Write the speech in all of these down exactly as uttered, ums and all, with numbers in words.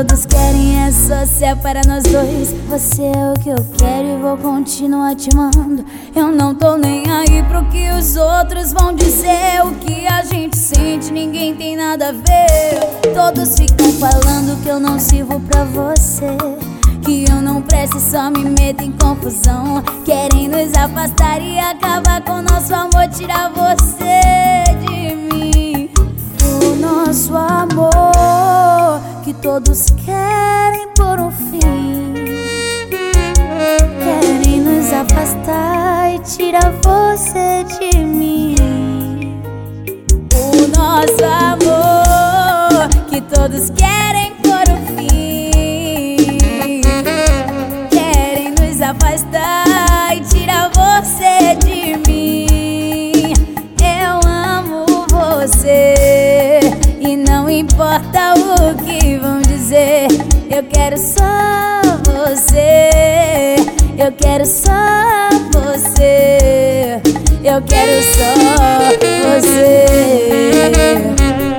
todos querem é só ser para nós dois. Você é o que eu quero e vou continuar te amando. Eu não tô nem aí pro que os outros vão dizer. O que a gente sente ninguém tem nada a ver. Todos ficam falando que eu não sirvo pra você, que eu não presto e só me meto em confusão. Querem nos afastar e acabar com nosso amor, tirar você de mim. O nosso amor que todos querem por um fim, querem nos afastar e tirar você de mim. O nosso amor que todos querem por um fim, querem nos afastar e tirar você de mim. Eu amo você e não importa o que vão dizer. Eu quero só você, eu quero só você, eu quero só você.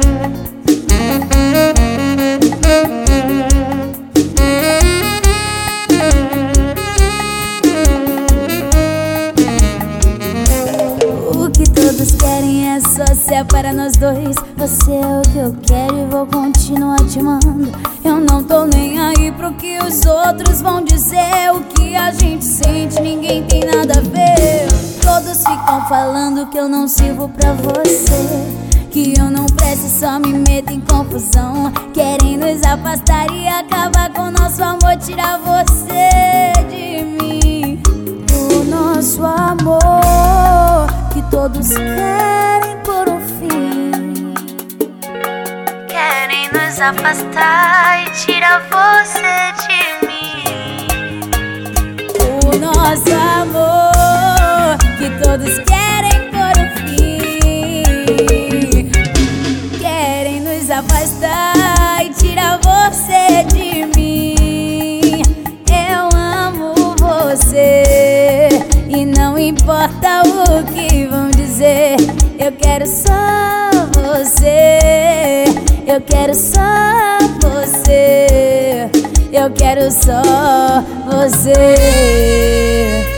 O que todos querem é só ser para nós dois. Você é o que eu quero e vou continuar te amando. Eu não tô nem aí pro que os outros vão dizer. O que a gente sente ninguém tem nada a ver. Todos ficam falando que eu não sirvo pra você, que eu não presto e só me meto em confusão. Querem nos afastar e acabar com nosso amor, tirar você de mim. O nosso amor que todos querem por um fim, querem nos afastar e tirar você de mim. O nosso amor que todos querem por um fim, querem nos afastar e tirar você de mim. Eu amo você e não importa o que vão dizer. Eu quero só você, eu quero só você, eu quero só você.